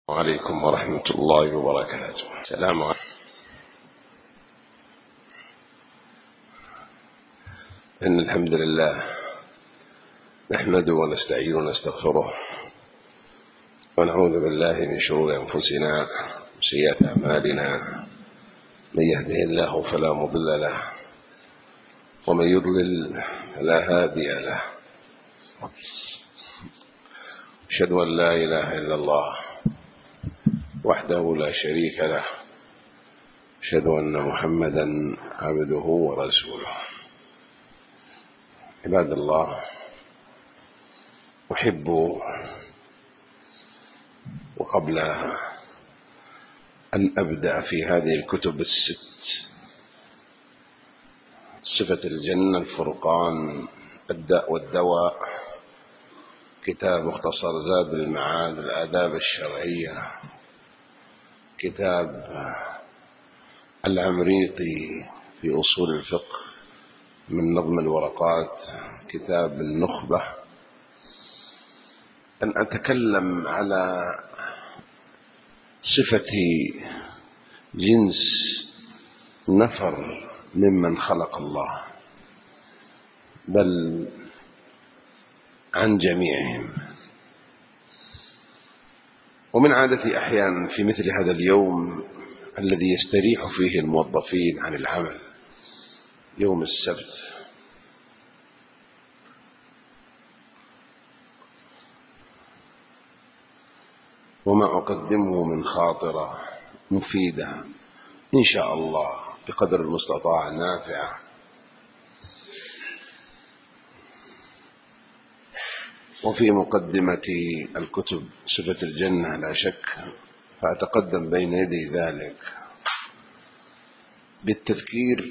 وعليكم ورحمة الله وبركاته. السلام عليكم. إن الحمد لله نحمده ونستعين ونستغفره ونعوذ بالله من شرور أنفسنا وسيئات أعمالنا. من يهده الله فلا مضل له ومن يضلل فلا هادي له. أشهد أن لا إله إلا الله وحده لا شريك له. أشهد أن محمدا عبده ورسوله. عباد الله، أحب وقبل أن أبدأ في هذه الكتب الست، صفة الجنة، الفرقان، الداء والدواء، كتاب مختصر زاد المعاد، الآداب الشرعية، كتاب العمريطي في أصول الفقه من نظم الورقات، كتاب النخبة، أن أتكلم على صفة جنس نفر ممن خلق الله، بل عن جميعهم. ومن عادتي أحيانا في مثل هذا اليوم الذي يستريح فيه الموظفين عن العمل، يوم السبت، وما أقدمه من خاطرة مفيدة إن شاء الله بقدر المستطاع نافعة، وفي مقدمة الكتب صفة الجنة لا شك، فأتقدم بين يدي ذلك بالتذكير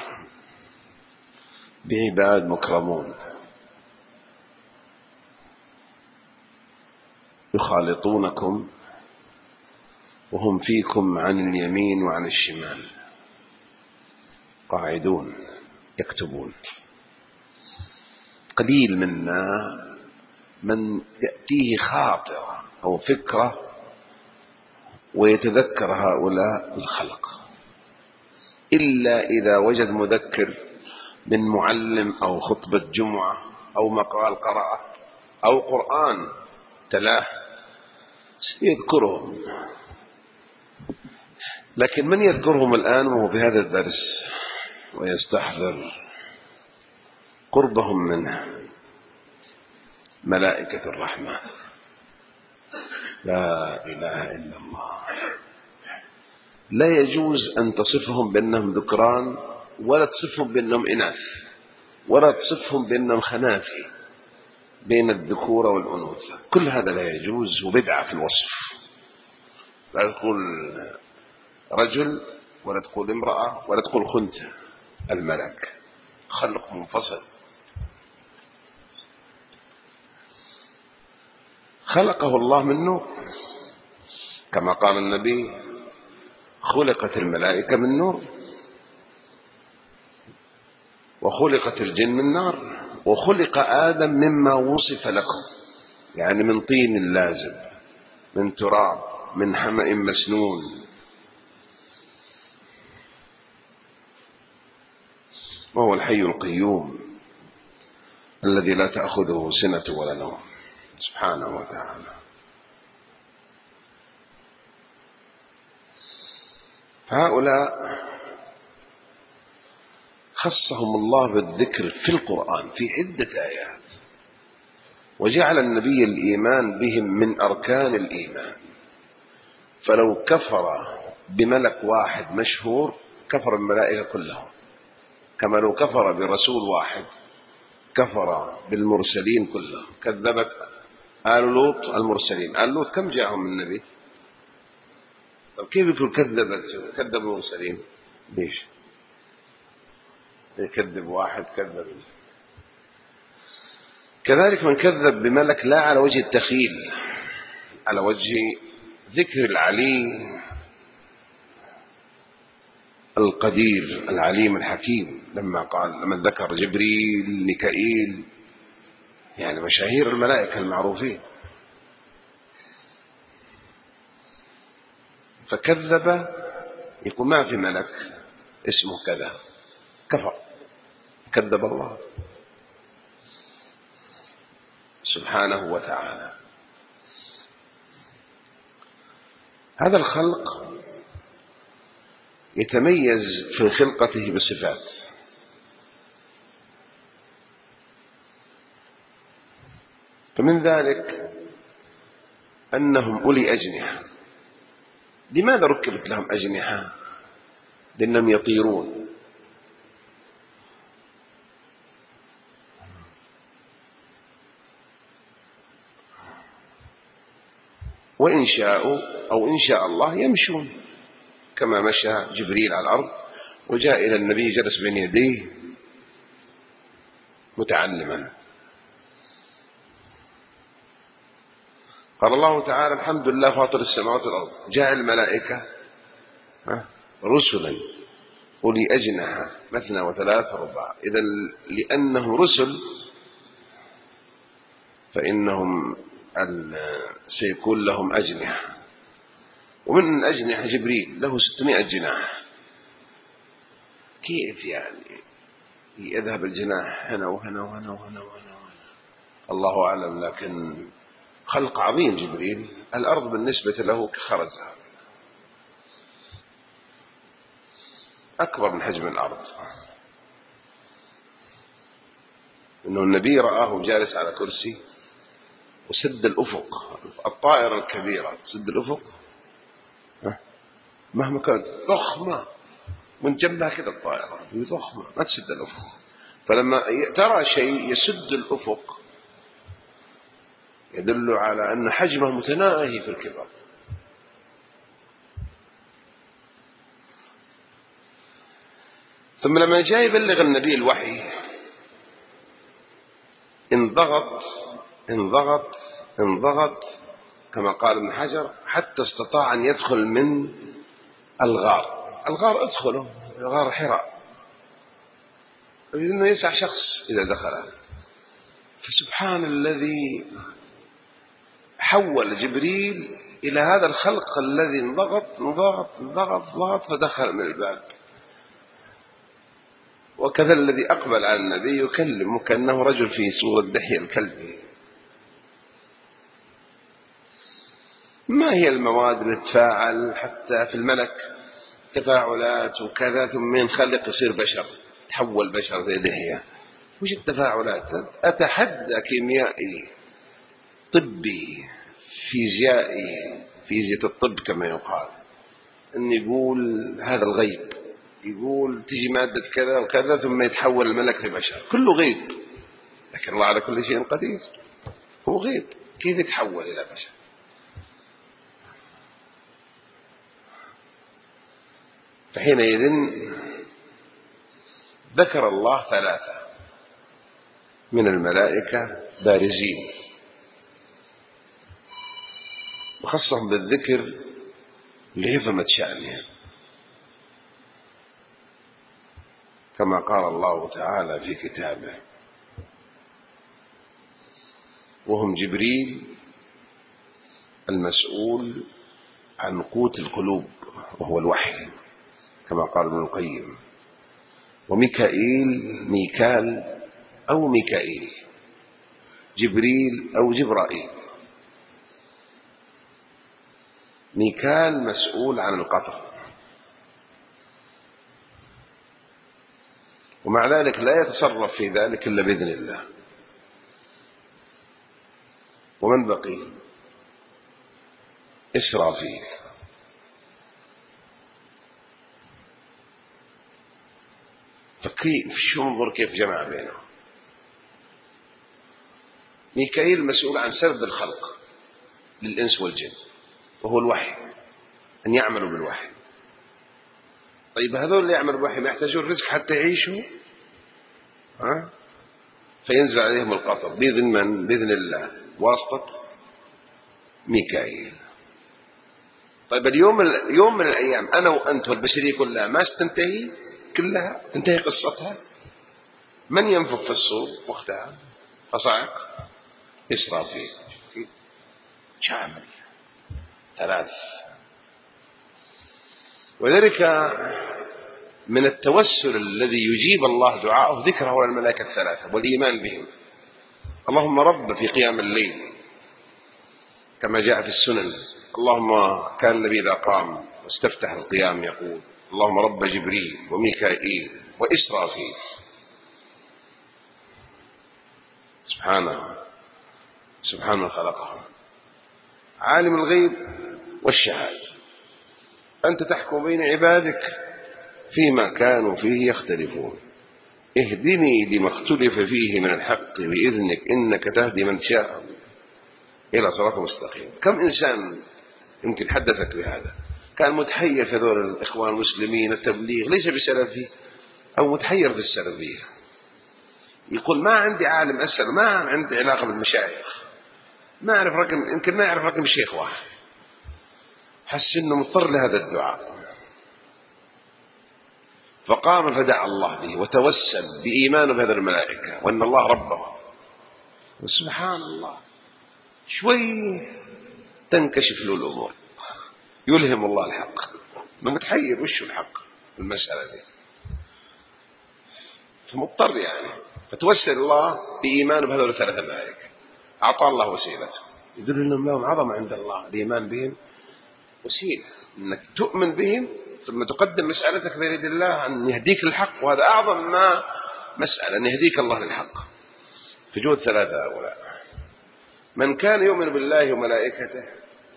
بعباد مكرمون يخالطونكم وهم فيكم عن اليمين وعن الشمال قاعدون يكتبون. قليل منا من يأتيه خاطرة أو فكرة ويتذكر هؤلاء الخلق، إلا إذا وجد مذكر من معلم أو خطبة جمعة أو مقال قرأه أو قرآن تلاه يذكرهم. لكن من يذكرهم الآن وهو في هذا الدرس ويستحضر قربهم منه؟ ملائكة الرحمن، لا إله إلا الله. لا يجوز أن تصفهم بأنهم ذكران، ولا تصفهم بأنهم إناث، ولا تصفهم بأنهم خنافي بين الذكورة والأنوثة. كل هذا لا يجوز، وبدعة في الوصف. لا تقول رجل ولا تقول امرأة ولا تقول خنثى. الملك خلق منفصل، خلقه الله من نور، كما قال النبي: خلقت الملائكة من نور، وخلقت الجن من نار، وخلق آدم مما وصف لكم، يعني من طين لازب، من تراب، من حمأ مسنون. وهو الحي القيوم الذي لا تأخذه سنة ولا نوم سبحانه وتعالى. فهؤلاء خصهم الله بالذكر في القرآن في عدة آيات، وجعل النبي الإيمان بهم من أركان الإيمان. فلو كفر بملك واحد مشهور كفر الملائكة كلهم، كما لو كفر برسول واحد كفر بالمرسلين كلهم. كذبت آل لوط المرسلين. آل لوط كم جاءهم من النبي؟ طب كيف يقول كذب المرسلين؟ ليش يكذب واحد؟ كذب. كذلك من كذب بملك لا على وجه التخيل، على وجه ذكر العليم القدير العليم الحكيم، لما ذكر جبريل ميكائيل، يعني مشاهير الملائكة المعروفين. فكذب، يقول ما في ملك اسمه كذا، كفر، كذب الله سبحانه وتعالى. هذا الخلق يتميز في خلقته بصفات، فمن ذلك أنهم أولي أجنحة. لماذا ركبت لهم أجنحة؟ لأنهم يطيرون. وإن شاءوا أو إن شاء الله يمشون كما مشى جبريل على الأرض وجاء إلى النبي جلس بين يديه متعلما. قال الله تعالى: الحمد لله فاطر السماوات والأرض جاعل الملائكة رسلا أولي أجنحة مثنى وثلاث ورباع. إذا لأنهم رسل فإنهم سيكون لهم أجنحة، ومن الأجنحة جبريل له 600 جناح. كيف يعني يذهب الجناح هنا وهنا وهنا وهنا وهنا؟ الله أعلم، لكن خلق عظيم جبريل. الأرض بالنسبة له كخرزة، أكبر من حجم الأرض. إنه النبي رآه جالس على كرسي وسد الأفق. الطائرة الكبيرة تسد الأفق مهما كانت ضخمة، من جنبها كده الطائرة ضخمة ما تسد الأفق. فلما ترى شيء يسد الأفق يدل على أن حجمه متناهي في الكبر. ثم لما جاء يبلغ النبي الوحي انضغط انضغط انضغط كما قال ابن حجر حتى استطاع أن يدخل من الغار ادخله غار حراء، يريد أنه يسع شخص إذا دخله. فسبحان الذي حول جبريل إلى هذا الخلق الذي انضغط فدخل من الباب. وكذا الذي أقبل على النبي يكلمه كأنه رجل في صورة دحية الكلب. ما هي المواد اللي تتفاعل حتى في الملك تفاعلات وكذا، ثم ينخلق يصير بشر، تحول بشر زي دحية؟ وش التفاعلات؟ أتحدى كيميائي طبي فيزيائي، فيزياء الطب كما يقال، أن يقول هذا الغيب، يقول تجي مادة كذا وكذا ثم يتحول الملك لبشر، كله غيب. لكن الله على كل شيء قدير، هو غيب، كيف يتحول إلى بشر؟ فحينئذ ذكر الله 3 من الملائكة بارزين، وخصهم بالذكر لعظمة شأنهم، كما قال الله تعالى في كتابه: وهم جبريل المسؤول عن قوت القلوب وهو الوحي كما قال ابن القيم، وميكائيل ميكال أو ميكائيل، جبريل أو جبرائيل. ميكال مسؤول عن القطر، ومع ذلك لا يتصرف في ذلك إلا بإذن الله. ومن بقي؟ إسرافيل. فكيف انظر كيف جمع بينهم. ميكائيل مسؤول عن سرد الخلق للإنس والجن وهو الوحي، أن يعملوا بالوحي. طيب هذول اللي يعملوا بالوحي ما يحتاجون رزق حتى يعيشوا؟ فينزل عليهم القطر بإذن من؟ بإذن الله، واسطة ميكائيل. طيب يوم من الأيام أنا وأنت والبشرية كلها ما ستنتهي، كلها تنتهي قصتها. من ينفخ في الصور وقتها؟ فصعق إسرافيل. شامل 3. وذلك من التوسل الذي يجيب الله دعاءه ذكره الملائكة الثلاثة والإيمان بهم. اللهم رب في قيام الليل كما جاء في السنن. اللهم كان النبي إذا قام واستفتح القيام يقول اللهم رب جبريل وميكائيل وإسرافيل. سبحانه خلقهم عالم الغيب والشهادة، أنت تحكم بين عبادك فيما كانوا فيه يختلفون، اهدني لما اختلف فيه من الحق بإذنك إنك تهدي من شاء إلى صراط مستقيم. كم إنسان يمكن حدثك بهذا كان متحير في دور الإخوان المسلمين التبليغ ليس بسلفي أو متحير في السلفية، يقول ما عندي عالم أسأل، ما عندي علاقة بالمشايخ، ما أعرف رقم، يمكن ما يعرف رقم الشيخ واحد، حس إنه مضطر لهذا الدعاء، فقام فدعا الله به وتوسل بإيمانه بهذه الملائكة وأن الله ربه. وسبحان الله شوي تنكشف له الأمور، يلهم الله الحق، ما متحير وش الحق المسألة دي، فمضطر يعني، فتوسل الله بإيمانه بهذول الثلاثة ملائكة، أعطى الله وسيلته، يدل أنهم لهم عظمة عند الله. الإيمان بهم وسيلة أنك تؤمن بهم ثم تقدم مسألتك بيد الله أن يهديك للحق، وهذا أعظم ما مسألة أن يهديك الله للحق. في جود ثلاثة هؤلاء: من كان يؤمن بالله وملائكته،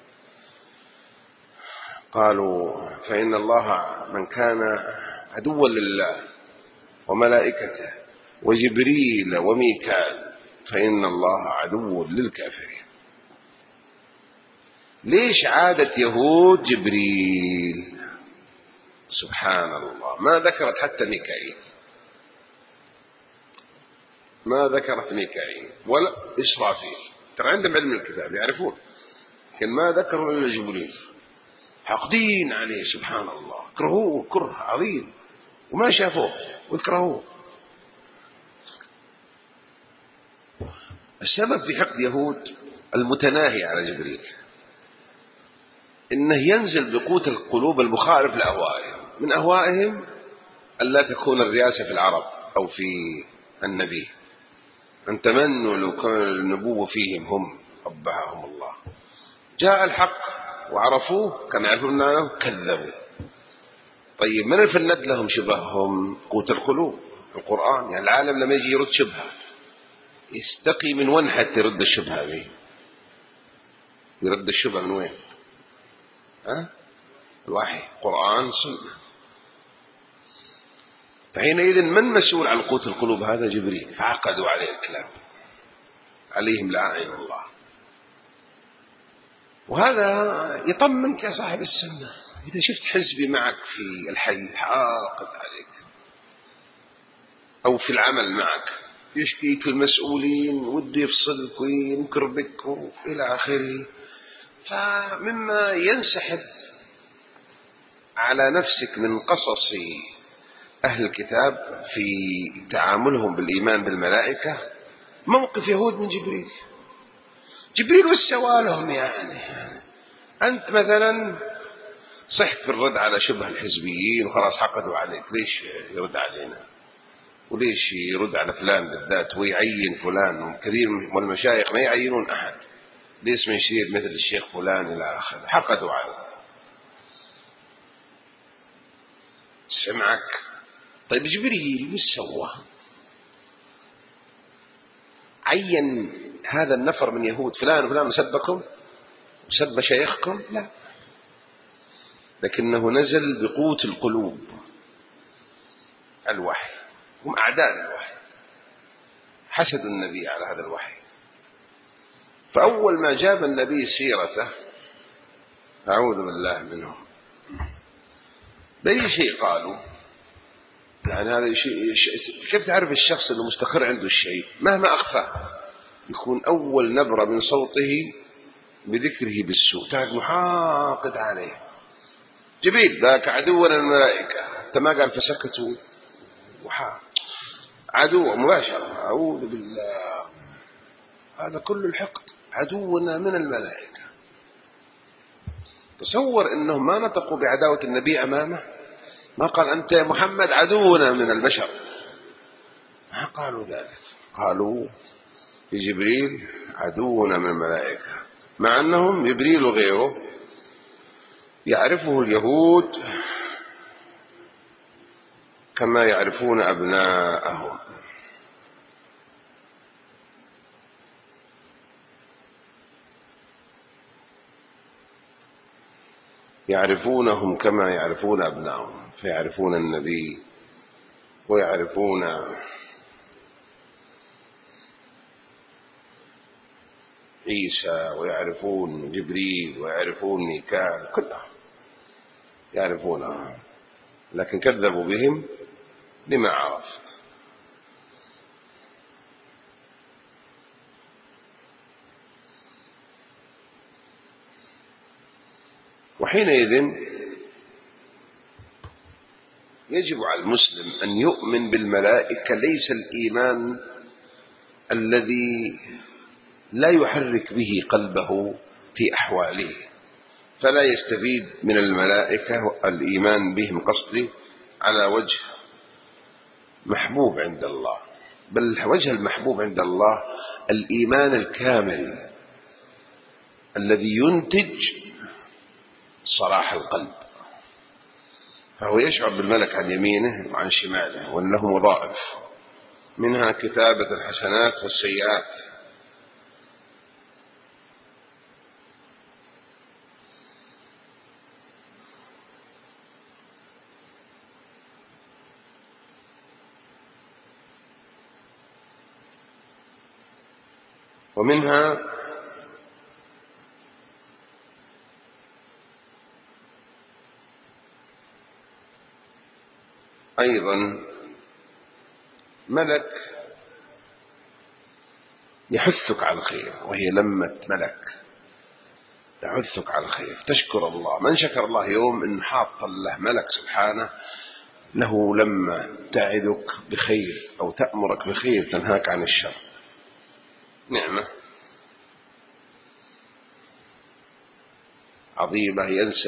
قالوا فإن الله من كان عدوا لله وملائكته وجبريل وميكال فإن الله عدو للكافرين. ليش عادة يهود جبريل؟ سبحان الله، ما ذكرت حتى ميكائيل، ما ذكرت ميكائيل ولا إسرافيل، ترى عندهم علم الكتاب يعرفون، لكن ما ذكروا إلا جبريل، حاقدين عليه سبحان الله، كرهوه كره عظيم وما شافوه ويكرهوه. السبب في حقد يهود المتناهي على جبريل إنه ينزل بقوت القلوب المخالف لأهوائهم، من أهوائهم أن لا تكون الرئاسة في العرب أو في النبي، أن تمنوا لو كان النبوة فيهم هم قبحهم الله. جاء الحق وعرفوه كما يعرفون أنه كذبوا. طيب من الفند لهم شبههم؟ قوت القلوب، القرآن. يعني العالم لما يجي يرد شبهة يستقي من وين حتى يرد الشبهة ذي؟ يرد الشبهة من وين؟ الوحي، قرآن، سنة. فحينئذ من مسؤول عن قوت القلوب؟ هذا جبريل، فعقدوا عليه الكلام، عليهم لعائن الله. وهذا يطمنك يا صاحب السنة، إذا شفت حزبي معك في الحي حاقد عليك أو في العمل معك يشكيك المسؤولين وده يفصلك وينكر بك إلى آخره، فمما ينسحب على نفسك من قصص أهل الكتاب في تعاملهم بالإيمان بالملائكة موقف يهود من جبريل. جبريل والسوالهم يعني أنت مثلا صحت في الرد على شبه الحزبيين وخلاص حقدوا عليك، ليش يرد علينا وليش يرد على فلان بالذات ويعين فلان؟ وكثير من المشايخ ما يعينون أحد، ليش ما يشير مثل الشيخ فلان إلى آخره، حقدوا عليه. سمعك. طيب جبريل وش سوى؟ عين هذا النفر من يهود فلان وفلان سبكم وسب مشايخكم؟ لا، لكنه نزل بقوت القلوب، الوحي، هم أعداء الوحي، حسدوا النبي على هذا الوحي. فأول ما جاب النبي سيرته أعوذ بالله منهم بأي شيء قالوا، يعني هذا شيء كيف تعرف الشخص أنه مستقر عنده الشيء مهما أخفى؟ يكون أول نبرة من صوته بذكره بالسوء، تعرف محاقد عليه. جبريل ذاك عدونا الملائكة، أنت ما قال فسكتوا عدو مباشرة، أعوذ بالله، هذا كل الحقد، عدونا من الملائكة. تصور أنهم ما نطقوا بعداوة النبي أمامه، ما قال أنت يا محمد عدونا من البشر، ما قالوا ذلك، قالوا لجبريل عدونا من الملائكة، مع أنهم جبريل وغيره يعرفه اليهود كما يعرفون أبناءهم. يعرفونهم كما يعرفون أبناءهم، فيعرفون النبي ويعرفون عيسى ويعرفون جبريل ويعرفون ميكال، كلهم يعرفونهم، لكن كذبوا بهم لما عرفت. وحينئذ يجب على المسلم أن يؤمن بالملائكة، ليس الإيمان الذي لا يحرك به قلبه في أحواله، فلا يستفيد من الملائكة الإيمان بهم قصدي على وجه محبوب عند الله، بل وجه المحبوب عند الله الإيمان الكامل الذي ينتج صلاح القلب، فهو يشعر بالملك عن يمينه وعن شماله وأنه مضاعف، منها كتابة الحسنات والسيئات. ومنها أيضا ملك يحثك على الخير، وهي لمة ملك تحثك على الخير، تشكر الله. من شكر الله يوم إن حاط له ملك سبحانه له لما تعدك بخير أو تأمرك بخير تنهاك عن الشر، نعمة عظيمة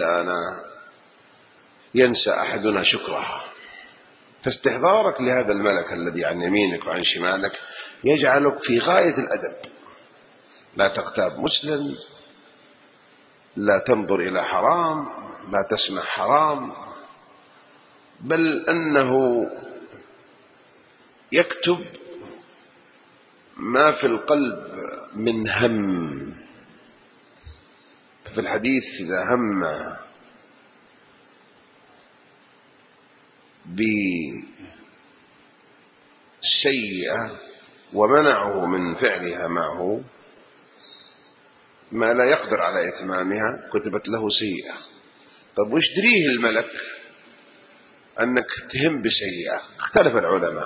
ينسى أحدنا شكرها. فاستحضارك لهذا الملك الذي عن يمينك وعن شمالك يجعلك في غاية الأدب، لا تغتاب مسلم، لا تنظر إلى حرام، لا تسمع حرام، بل أنه يكتب ما في القلب من هم. في الحديث إذا هم بسيئة ومنعه من فعلها معه ما لا يقدر على إتمامها كتبت له سيئة. طب وش دريه الملك أنك تهم بسيئة؟ اختلف العلماء،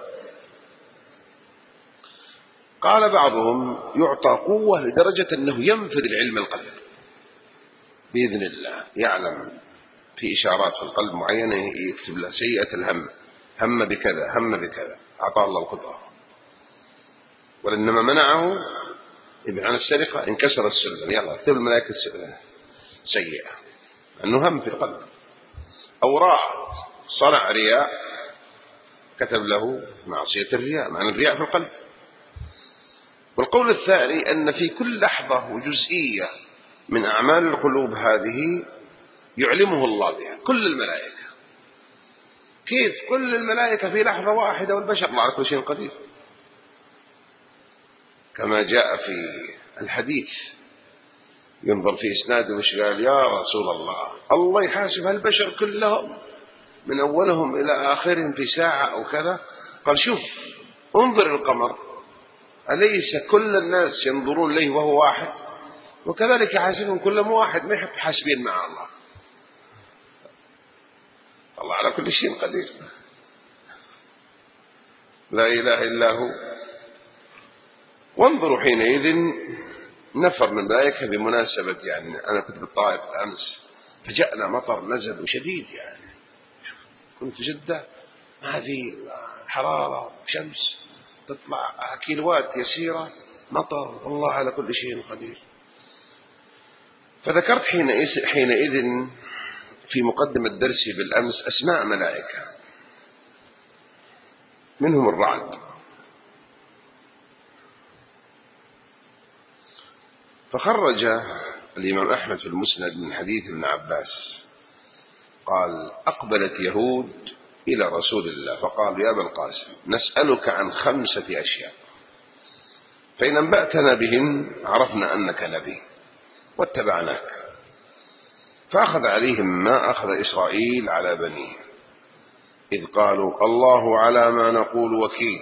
قال بعضهم يعطى قوة لدرجة أنه ينفذ العلم القلب بإذن الله، يعلم في إشارات في القلب معينة يكتب له سيئة الهم، هم بكذا هم بكذا، أعطاه الله القدرة. ولأنما منعه ابن عن السرقة انكسر السلم، يلا اكتب الملائكة سيئة، أنه هم في القلب. أو راء صنع رياء كتب له معصية الرياء، معنى الرياء في القلب. والقول الثاني أن في كل لحظة وجزئية من أعمال القلوب هذه يعلمه الله بها كل الملائكة. كيف كل الملائكة في لحظة واحدة والبشر الله على كل شيء قدير، كما جاء في الحديث ينظر في إسناده وش قال يا رسول الله يحاسب البشر كلهم من أولهم إلى آخرهم في ساعة أو كذا؟ قال شوف انظر القمر، أليس كل الناس ينظرون إليه وهو واحد؟ وكذلك يحاسبهم كلهم واحد، ما يحب حاسبين مع الله. الله على كل شيء قدير، لا إله إلا هو. وانظروا حينئذ نفر من الملائكة بمناسبة، يعني أنا كنت بالطائف الأمس فجاءنا مطر نزل شديد، يعني كنت في جدة ما في حرارة شمس تطلع كيلوات يسيرة مطر، والله على كل شيء قدير. فذكرت حينئذ في مقدمة درسي بالأمس أسماء ملائكة، منهم الرعد. فخرج الإمام أحمد في المسند من حديث ابن عباس قال: أقبلت يهود إلى رسول الله فقالوا: يا أبا القاسم، نسألك عن 5 أشياء، فإن أنبأتنا بهن عرفنا أنك نبي واتبعناك. فأخذ عليهم ما أخذ إسرائيل على بنيه، إذ قالوا: الله على ما نقول وكيل.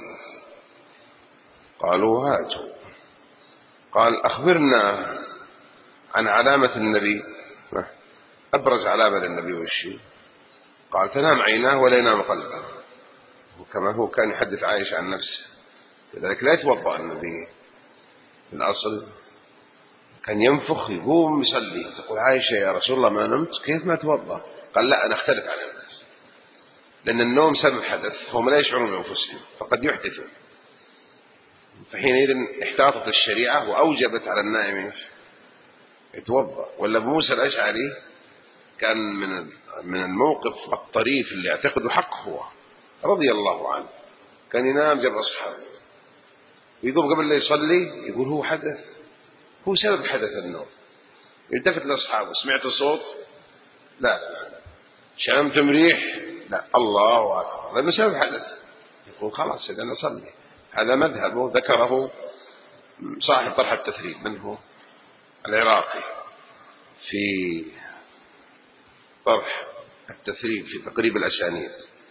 قالوا: هاتوا. قال: أخبرنا عن علامة النبي، أبرز علامة للنبي والشيء. قال: تنام عيناه ولا ينام قلبه، وكما هو كان يحدث عائشة عن نفسه، لذلك لا يتوضأ النبي في الأصل، كان ينفخ يقوم يصلي. تقول عائشة: يا رسول الله ما نمت، كيف ما توضأ؟ قال: لا، أنا أختلف عن الناس، لأن النوم سبب حدث، هم لا يشعرون بأنفسهم فقد يحدثون. فحينئذ احتاطت الشريعة وأوجبت على النائم يتوضأ. ولا موسى الأشعري كان من الموقف الطريف اللي يعتقده حق هو رضي الله عنه، كان ينام جنب أصحابه ويقوم قبل لا يصلي يقول هو حدث، هو سبب حدث النوم. يلتفت لأصحابه: سمعت صوت؟ لا. شمتم ريح؟ لا. الله أكبر، لأنه سبب حدث. يقول خلاص إذا نصلي. هذا مذهبه ذكره صاحب طرح التثريب منه العراقي في طرح التثريب في تقريب الأسانيد.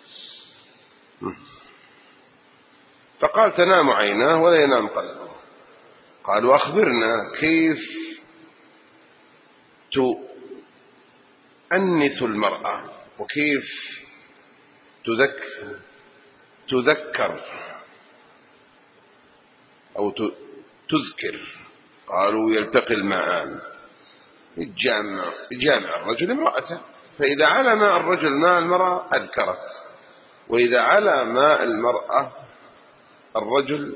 فقال: تنام عيناه ولا ينام قلبه. قالوا: أخبرنا كيف تؤنث المرأة وكيف تذكر أو تذكر. قالوا: يلتقي الماءان، يجامع الرجل امرأته، فإذا على ماء الرجل ماء المرأة أذكرت، وإذا على ماء المرأة الرجل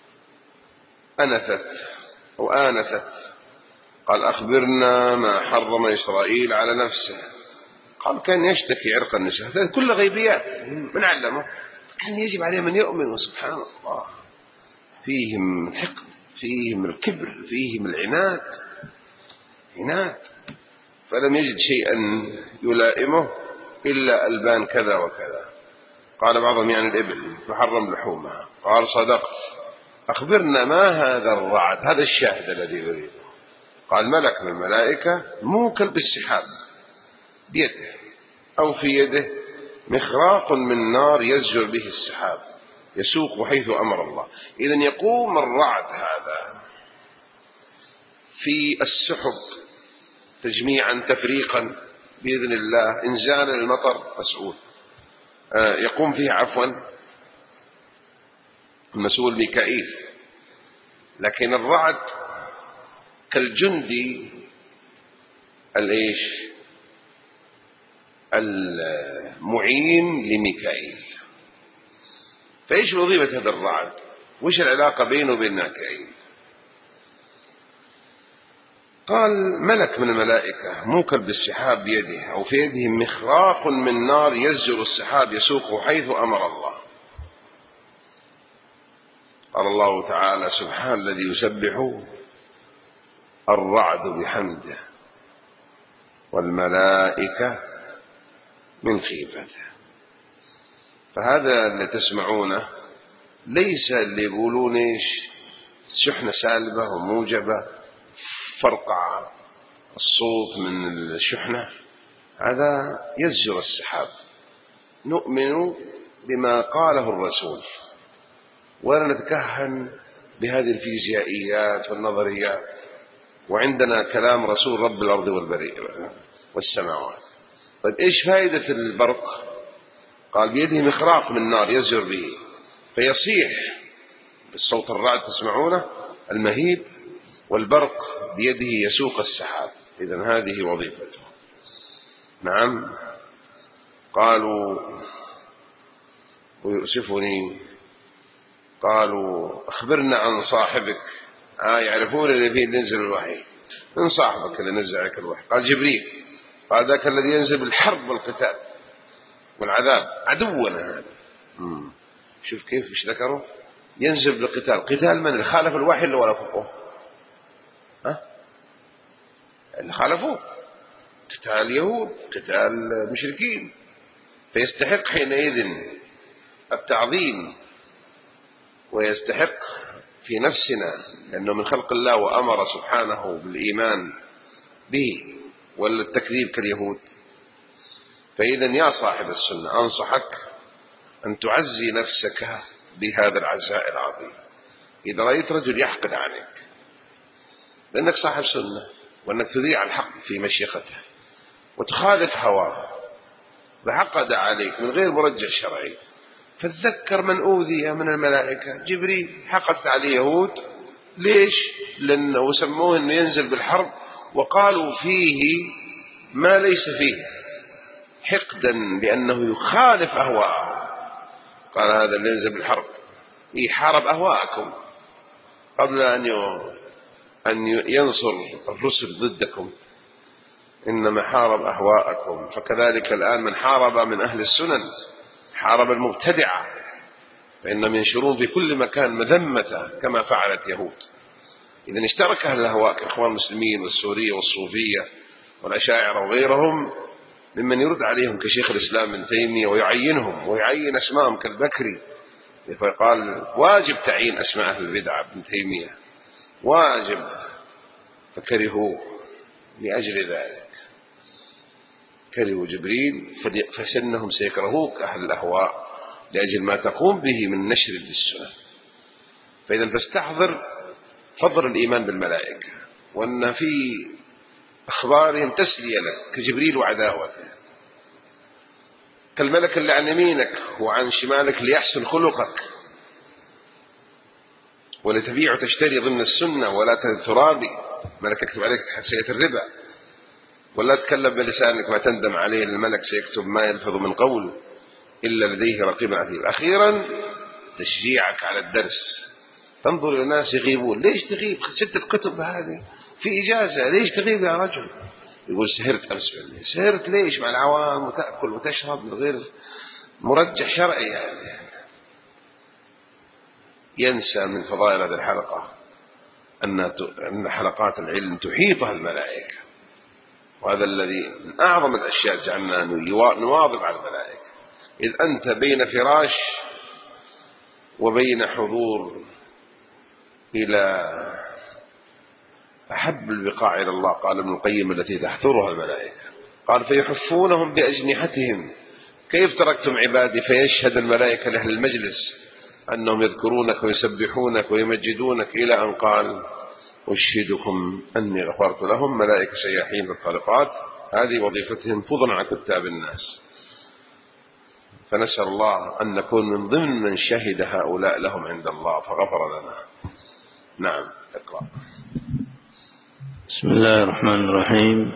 أنثت أو آنثت. قال: أخبرنا ما حرم إسرائيل على نفسه. قال: كان يشتكي عرق النساء. هذا كل غيبيات من علمه، كان يجب عليه من يؤمن. وسبحان الله، فيهم الحقد، فيهم الكبر، فيهم العناد، فلم يجد شيئا يلائمه إلا ألبان كذا وكذا. قال بعضهم: يعني الإبل تحرم لحومها. قال: صدقت. أخبرنا ما هذا الرعد، هذا الشاهد الذي يريده. قال: ملك من الملائكة موكل بالسحاب بيده أو في يده مخراق من نار يزجر به السحاب يسوق حيث أمر الله. إذن يقوم الرعد هذا في السحب تجميعا تفريقا بإذن الله، إنزالا المطر مسؤول يقوم فيه المسؤول ميكائيل. لكن الرعد كالجندي المعين لميكائيل. فإيش وظيفة هذا الرعد؟ وإيش العلاقة بينه وبين ميكائيل؟ قال: ملك من الملائكة موكل بالسحاب بيده أو في يده مخراق من نار يزجر السحاب يسوقه حيث أمر الله. قال الله تعالى: سبحان الذي يسبح الرعد بحمده والملائكة من خيفته. فهذا اللي تسمعونه ليس اللي يقولون إيش شحنة سالبة وموجبة، فرقع الصوت من الشحنة، هذا يزجر السحاب. نؤمن بما قاله الرسول ولا نتكهن بهذه الفيزيائيات والنظريات، وعندنا كلام رسول رب الأرض والسماوات. طيب إيش فائدة البرق؟ قال: بيده مخراق من نار يزجر به فيصيح بالصوت الرعد تسمعونه المهيب، والبرق بيده يسوق السحاب. إذن هذه وظيفته. نعم. قالوا: ويؤسفني. قالوا: أخبرنا عن صاحبك. يعرفون اللي فيه ننزل الوحي، من صاحبك اللي نزل عليك الوحي؟ قال جبريل. قال ذاك الذي ينزل بالحرب والقتال والعذاب، عدونا هذا. شوف كيف ايش ذكروا؟ ينزل بالقتال. قتال من؟ اللي خالف الوحي اللي وافقوه، اللي خالفوه، قتال اليهود، قتال مشركين. فيستحق حينئذ التعظيم، ويستحق في نفسنا لأنه من خلق الله وأمر سبحانه بالإيمان به، ولا التكذيب كاليهود. فإذا يا صاحب السنة أنصحك أن تعزي نفسك بهذا العزاء العظيم. إذا رأيت رجل يحقد عليك لأنك صاحب سنة، وأنك تذيع الحق في مشيخته وتخالف هواه، فحقد عليك من غير مرجع شرعي، فتذكر من أوذي من الملائكة. جبريل حقدت عليه يهود، ليش؟ لأنه سموه أنه ينزل بالحرب، وقالوا فيه ما ليس فيه حقدا لأنه يخالف أهواءه. قال هذا اللي ينزل بالحرب يحارب أهواءكم قبل أن ينصر الرسل ضدكم، إنما حارب أهواءكم. فكذلك الآن من حارب من أهل السنن حارب المبتدعة، فإنهم ينشرون في كل مكان مذمة كما فعلت يهود. إذا اشترك أهل الأهواء كإخوان المسلمين والسورية والصوفية والأشاعرة وغيرهم ممن يرد عليهم كشيخ الإسلام ابن تيمية ويعينهم ويعين أسماءهم كالبكري، فقال واجب تعيين أسماء أهل البدع ابن تيمية، واجب، فكرهوه لأجل ذلك، كرهوا جبريل فسنهم سيكرهوك أهل الأهواء لأجل ما تقوم به من نشر للسنة. فإذا تستحضر فضل الإيمان بالملائكة، وأن في أخبارهم تسلية لك كجبريل وعداوته، كالملك اللي عن يمينك وعن شمالك ليحسن خلقك، ولتبيع وتشتري ضمن السنة، ولا ترابي ملك يكتب عليك حسية الربا، ولا تتكلم بلسانك ما تندم عليه، الملك سيكتب ما يلفظ من قول إلا لديه رقيب عتيد. أخيرا تشجيعك على الدرس، تنظر إلى الناس يغيبون، ليش تغيب؟ 6 كتب هذه في إجازة، ليش تغيب يا رجل؟ يقول سهرت أمس بالليل. سهرت ليش مع العوام وتأكل وتشرب من غير مرجح شرعي؟ يعني ينسى من فضائل هذه الحلقة أن حلقات العلم تحيطها الملائكة، وهذا الذي من أعظم الأشياء جعلنا نواظب على الملائكة. إذ أنت بين فراش وبين حضور إلى أحب البقاع إلى الله، قال ابن القيم التي تحثرها الملائكة، قال فيحفونهم بأجنحتهم، كيف تركتم عبادي؟ فيشهد الملائكة لأهل المجلس أنهم يذكرونك ويسبحونك ويمجدونك، إلى أن قال أشهدكم أني غفرت لهم. ملائكة سياحين بالطرقات، هذه وظيفتهم فضلا عن كتاب الناس. فنسأل الله أن نكون من ضمن من شهد هؤلاء لهم عند الله فغفر لنا. نعم، اقرأ. بسم الله الرحمن الرحيم.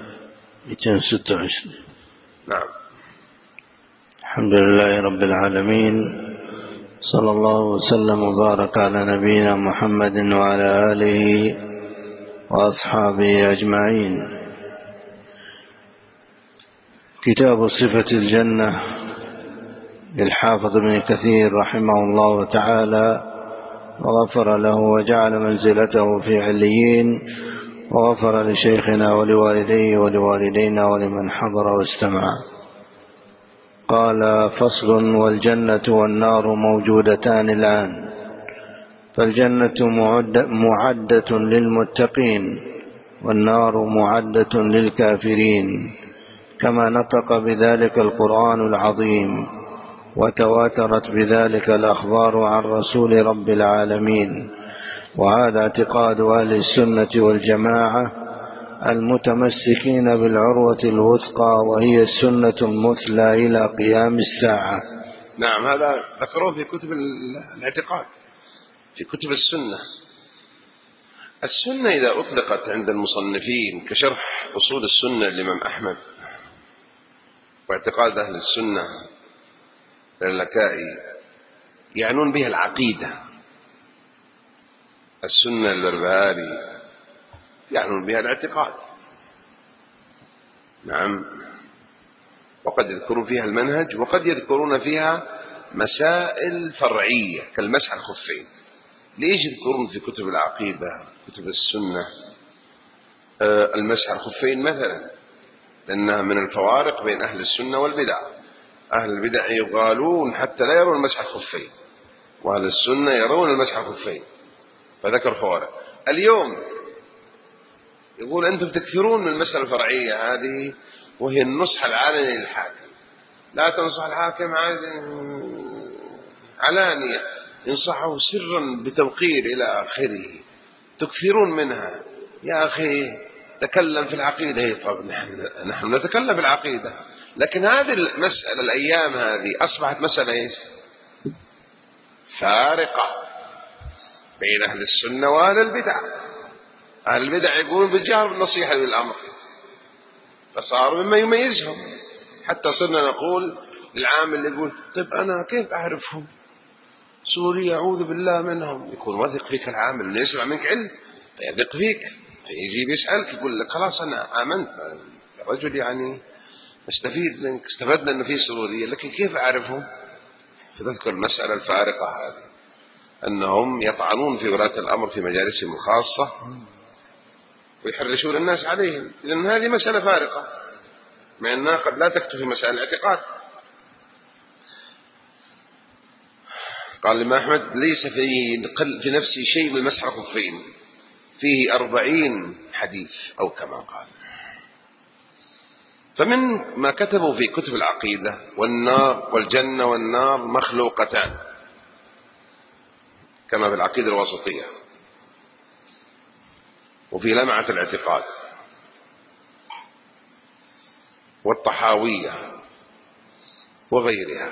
226. نعم. الحمد لله رب العالمين، صلى الله وسلم وبارك على نبينا محمد وعلى آله وأصحابه أجمعين. كتاب صفة الجنة للحافظ ابن كثير رحمه الله تعالى وغفر له وجعل منزلته في عليين، وغفر لشيخنا ولوالديه ولوالدينا ولمن حضر واستمع. قال: فصل: والجنة والنار موجودتان الآن، فالجنة معدة للمتقين، والنار معدة للكافرين، كما نطق بذلك القرآن العظيم، وتواترت بذلك الأخبار عن رسول رب العالمين. وهذا اعتقاد أهل السنة والجماعة المتمسكين بالعروة الوثقى، وهي السنة المثلى إلى قيام الساعة. نعم، هذا ذكروه في كتب الاعتقاد، في كتب السنة. السنة إذا أطلقت عند المصنفين كشرح أصول السنة للإمام أحمد واعتقاد أهل السنة اللكائي، يعنون بها العقيدة. السنة البربهاري يعنون بها الاعتقاد. نعم، وقد يذكرون فيها المنهج، وقد يذكرون فيها مسائل فرعية كالمسح الخفين. ليش يذكرون في كتب العقيدة كتب السنة المسح الخفين مثلا؟ لأنها من الفوارق بين أهل السنة والبدع. أهل البدع يغالون حتى لا يرون المسح الخفين، وأهل السنة يرون المسح الخفين، فذكر فوارق. اليوم يقول أنتم تكثرون من المسألة الفرعية هذه، وهي النصح العلني للحاكم. لا تنصح الحاكم علانية، ينصحه سرا بتوقير إلى آخره. تكثرون منها يا أخي، تكلم في العقيدة. طب نحن نتكلم في العقيدة، لكن هذه المسألة الأيام هذه أصبحت مسألة إيش؟ فارقة بين أهل السنة وأهل البدع. أهل البدع يقولون بالجهر بالنصيحة للأمر، فصاروا مما يميزهم، حتى صرنا نقول للعامل اللي يقول طيب أنا كيف أعرفهم؟ سوريا أعوذ بالله منهم. يكون واثق فيك العامل اللي يسمع منك علم، فيثق فيك، فيجي بيسألك يقول لك خلاص أنا آمنت، الرجل يعني استفيد منك، استفدنا أنه في سرورية، لكن كيف أعرفهم؟ فتذكر المسألة الفارقة هذه، أنهم يطعنون في ولاة الأمر في مجالسهم الخاصة ويحرشون الناس عليهم. لأن هذه مسألة فارقة، مع أنها قد لا تكتفي مسائل الاعتقاد. قال الإمام أحمد ليس في نفسي شيء من مسح الخفين، فيه 40 حديث أو كما قال. فمن ما كتبوا في كتب العقيدة والنار والجنة والنار مخلوقتان، كما في العقيدة الوسطية وفي لمعة الاعتقاد والطحاوية وغيرها.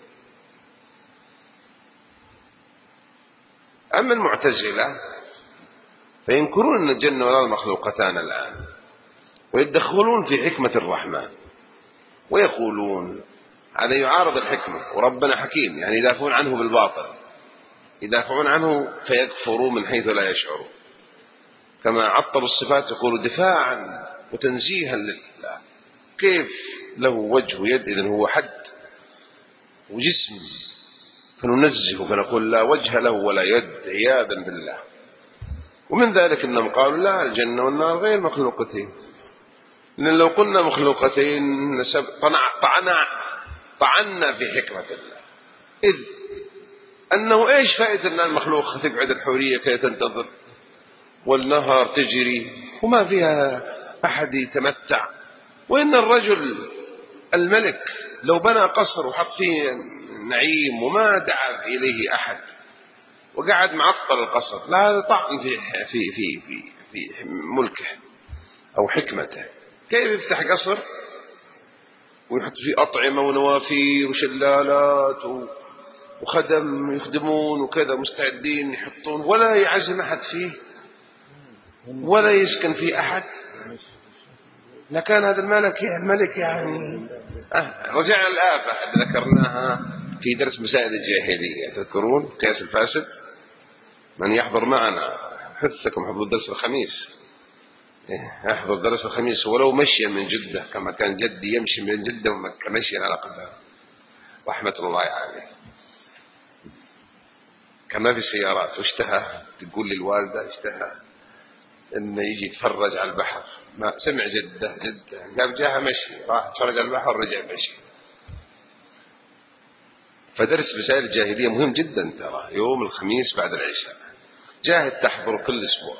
أما المعتزلة فينكرون أن الجنة والنار مخلوقتان الآن، ويدخلون في حكمة الرحمن، ويقولون هذا يعارض الحكمة، وربنا حكيم، يعني يدافعون عنه بالباطل، يدافعون عنه فيكفروا من حيث لا يشعرون. كما عطلوا الصفات يقولوا دفاعا وتنزيها لله. كيف له وجه ويد إذن هو حد وجسم، فننزه فنقول لا وجه له ولا يد عياذا بالله. ومن ذلك أنهم قالوا لا، الجنة والنار غير مخلوقتين، لأن لو قلنا مخلوقتين طعنا في حكمة الله، إذ أنه إيش فائدة أن المخلوق تقعد الحورية كي تنتظر والنهار تجري وما فيها أحد يتمتع؟ وإن الرجل الملك لو بنى قصر وحط فيه نعيم وما دعا إليه أحد وقعد معطل القصر، لا هذا طعن في ملكه أو حكمته. كيف يفتح قصر ويحط فيه أطعمة ونوافير وشلالات وخدم يخدمون وكذا مستعدين يحطون، ولا يعزم أحد فيه ولا يسكن فيه أحد؟ لكان هذا الملك يعني رجعنا الآفة اللي ذكرناها في درس مسائل الجاهلية، تذكرون قياس الفاسد؟ من يحضر معنا حثكم حضور درس الخميس، يحضر درس الخميس ولو مشيا من جدة، كما كان جدي يمشي من جدة ومكة مشيا على قدر رحمة الله عليه. كما في السيارات، واشتهى تقول لي الوالدة اشتهى انه يجي يتفرج على البحر، ما سمع جدة قال جاها مشي، راح تفرج على البحر ورجع مشي. فدرس مسائل الجاهلية مهم جدا ترى، يوم الخميس بعد العشاء، جاهد تحضر كل اسبوع.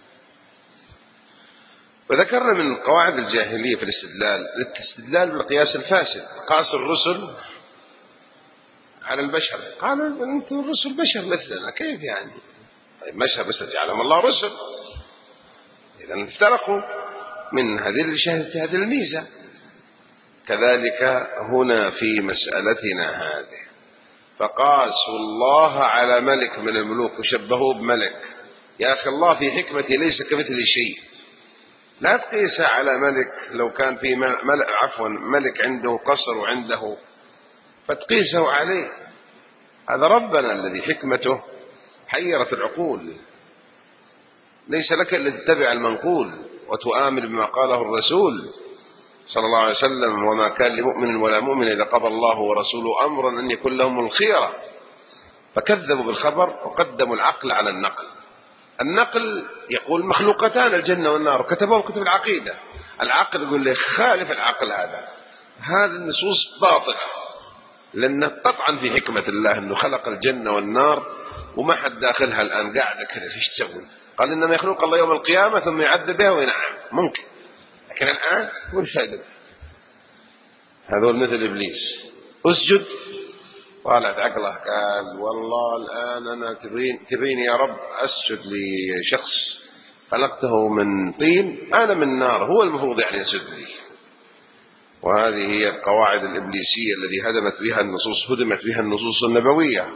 وذكرنا من قواعد الجاهلية في الاستدلال بالقياس الفاسد. قاس الرسل على البشر، قالوا انتم الرسل بشر مثلنا، كيف يعني؟ طيب بشر بس جعلهم الله رسل، إذا افترقوا من هذه الميزة. كذلك هنا في مسألتنا هذه، فقاسوا الله على ملك من الملوك وشبهوه بملك. يا أخي الله في حكمته ليس كمثله شيء، لا تقيس على ملك لو كان في ملك عنده قصر وعنده فتقيسه عليه. هذا ربنا الذي حكمته حيرت العقول. ليس لك إلا تتبع المنقول وتؤمن بما قاله الرسول صلى الله عليه وسلم: وما كان لمؤمن ولا مؤمن إذا قضى الله ورسوله أمرا أن يكون لهم الخيرة. فكذبوا بالخبر وقدموا العقل على النقل. النقل يقول مخلوقتان الجنة والنار، كتبوه كتب العقيدة. العقل يقول لي خالف العقل، هذا النصوص باطلة، لأنه تطعن في حكمة الله أنه خلق الجنة والنار وما حد داخلها الآن، قاعدة كذا فيش تسوي؟ قال إنما يخلق الله يوم القيامة ثم يعذب بها وينعم، ممكن، لكن الآن وش فائدته؟ هذول مثل إبليس، اسجد طالعت عقله، قال والله الآن أنا تبين يا رب أسجد لشخص خلقته من طين أنا من نار، هو المفروض يعني يسجد لي. وهذه هي القواعد الإبليسية التي هدمت بها النصوص النبوية.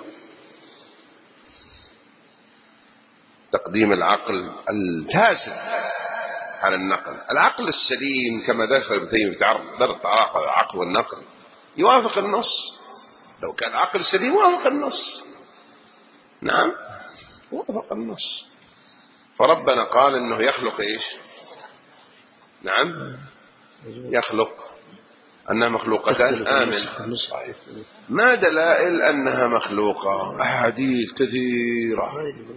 تقديم العقل الفاسد على النقل. العقل السليم كما ذكر ابن تيمية في درء العقل والنقل يوافق النص. لو كان عقل سليم وافق النص، نعم وافق النص. فربنا قال انه يخلق ايش؟ نعم يخلق، انها مخلوقتان. آمن ما دلائل انها مخلوقة؟ احاديث كثيرة.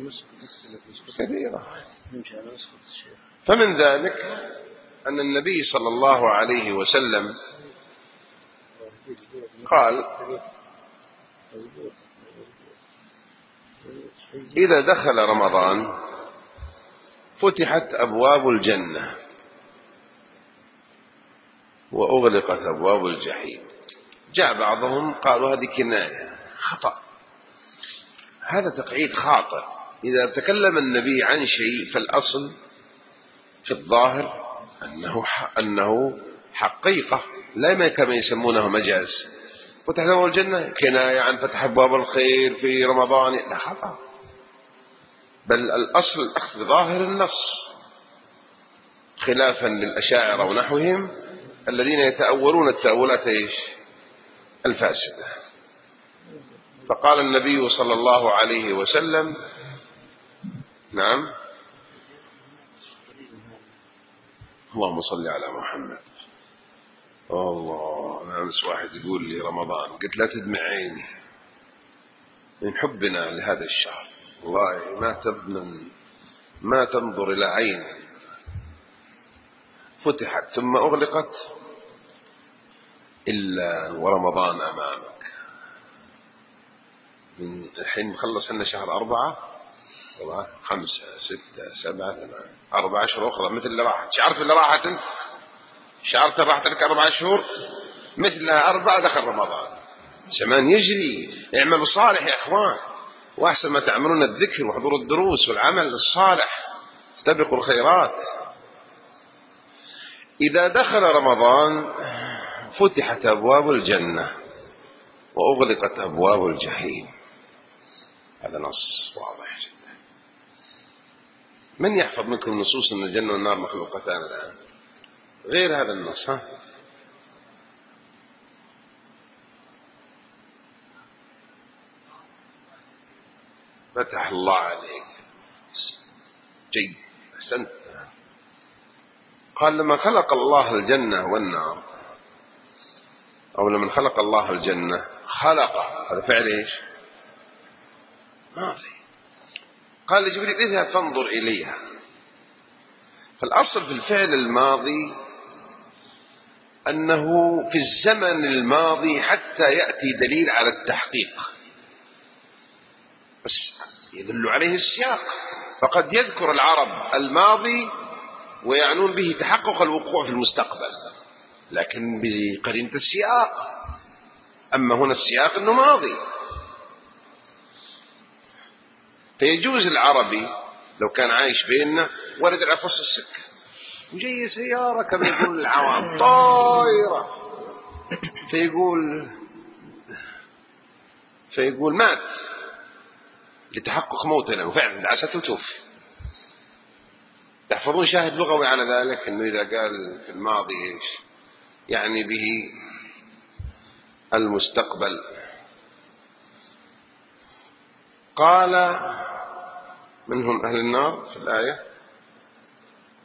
فمن ذلك ان النبي صلى الله عليه وسلم قال: إذا دخل رمضان فتحت أبواب الجنة وأغلقت أبواب الجحيم. جاء بعضهم قالوا هذه كناية، خطأ، هذا تقعيد خاطئ. إذا تكلم النبي عن شيء فالأصل في الظاهر أنه حقيقة، لا كما يسمونه مجاز. فتح أبواب الجنة كناية عن فتح أبواب الخير في رمضان، لا، خطأ. بل الأصل أخذ ظاهر النص، خلافا للأشاعرة ونحوهم الذين يتأولون التأولات الفاسدة. فقال النبي صلى الله عليه وسلم: نعم، اللهم صل على محمد. الله، أنا أمس واحد يقول لي رمضان، قلت لا تدمع عيني من حبنا لهذا الشهر، والله ما تنظر إلى عين فتحت ثم أغلقت إلا ورمضان أمامك. من الحين نخلص حنا شهر 4 5 6 7 8 4 أشهر أخرى مثل اللي راحت. شعرت اللي راحت أنت؟ شعرت راحت لك 4 شهور مثلها 4 دخل رمضان. زمان يجري، اعملوا صالح يا إخوان، وأحسن ما تعملون الذكر وحضور الدروس والعمل الصالح، استبقوا الخيرات. إذا دخل رمضان فتحت أبواب الجنة وأغلقت أبواب الجحيم. هذا نص واضح جدا. من يحفظ منكم نصوص أن الجنة والنار مخلوقتان الآن غير هذا النص؟ فتح الله عليك، جيد، أحسنت. قال: لما خلق الله الجنة والنار، أو لمن خلق الله الجنة خلق، هذا فعل إيش؟ ماضي. قال لجبريل: اذهب فانظر إليها. فالأصل في الفعل الماضي أنه في الزمن الماضي حتى يأتي دليل على التحقيق، بس يدل عليه السياق. فقد يذكر العرب الماضي ويعنون به تحقق الوقوع في المستقبل، لكن بقرينة السياق. أما هنا السياق أنه ماضي، فيجوز العربي لو كان عايش بيننا ورد على فص السكة وجاي سيارة كما يقول العوام طائرة، فيقول مات لتحقق موتنا، وفعلا دعسته توفي. تحفظون شاهد لغوي على ذلك، أنه إذا قال في الماضي إيش يعني به المستقبل. قال: منهم أهل النار في الآية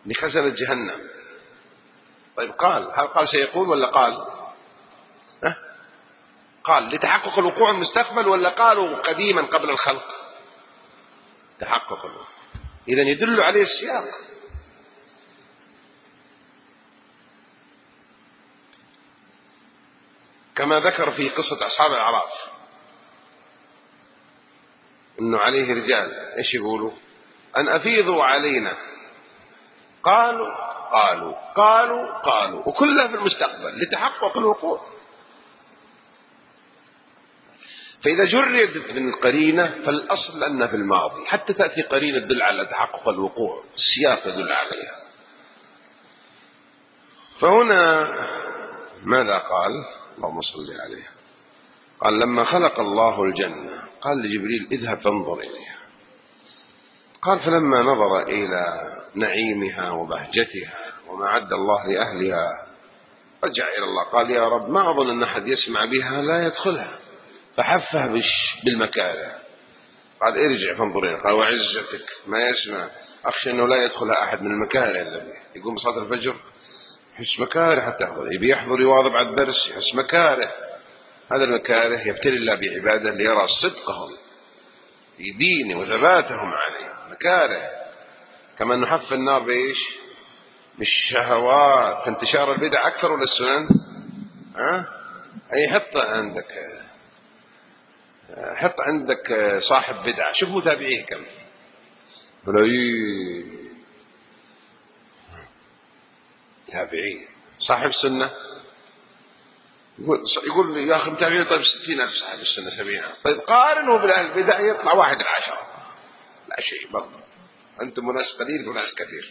لخزنة جهنم. طيب هل قال سيقول ولا قال؟ قال لتحقق الوقوع المستقبل ولا قالوا قديما قبل الخلق؟ تحقق الوقوع. إذن يدل عليه السياق. كما ذكر في قصة أصحاب الأعراف إنه عليه رجال إيش يقولوا؟ أن أفيضوا علينا. قالوا قالوا قالوا قالوا، وكلها في المستقبل لتحقق الوقوع. فإذا جردت من قرينة فالأصل أنها في الماضي، حتى تأتي قرينة تدل على تحقق الوقوع، السياق يدل عليها. فهنا ماذا قال؟ اللهم صل عليه. قال لما خلق الله الجنة قال لجبريل اذهب فانظر إليها. قال فلما نظر إلى نعيمها وبهجتها وما عد الله لأهلها رجع إلى الله قال يا رب ما أظن أن أحد يسمع بها لا يدخلها، فحفه بالمكاره. قال ارجع فانظر إليها. قال وعزتك ما يسمع، أخشى أنه لا يدخلها أحد من المكاره الذي يقوم بصلاة الفجر يحس مكاره حتى يحضر، يبي يحضر يواظب على الدرس يحس مكاره. هذا المكاره يبتلي الله بعباده ليرى صدقهم في دينه وثباتهم عليه. مكاره. كما نحف النار بإيش؟ بالشهوات. فانتشار البدع أكثر ولا السنن؟ أي حط عندك صاحب بدعة، شوف متابعيه كم ملايين تابعين. صاحب السنة يقول يا أخي متابعين طيب 60,000 صاحب السنة 70,000. طيب قارنوا بالأهل البدع يطلع 1 ل10. لا شيء برضه، أنتم ناس قليل وناس كثير.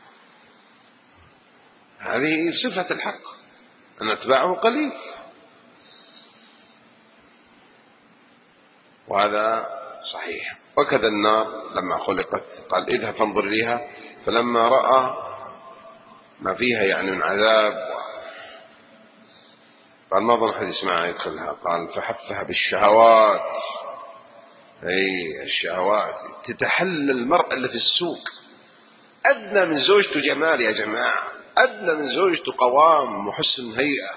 هذه صفة الحق أن أتباعه قليل، وهذا صحيح. وكذا النار لما خلقت قال اذهب فانظر إليها، فلما رأى ما فيها يعني من عذاب قال ما ظن أحد يسمعها يدخلها. قال فحفها بالشهوات. أي الشهوات تتحلى المرأة اللي في السوق، أدنى من زوجته جمال يا جماعة، أدنى من زوجته قوام وحسن هيئة،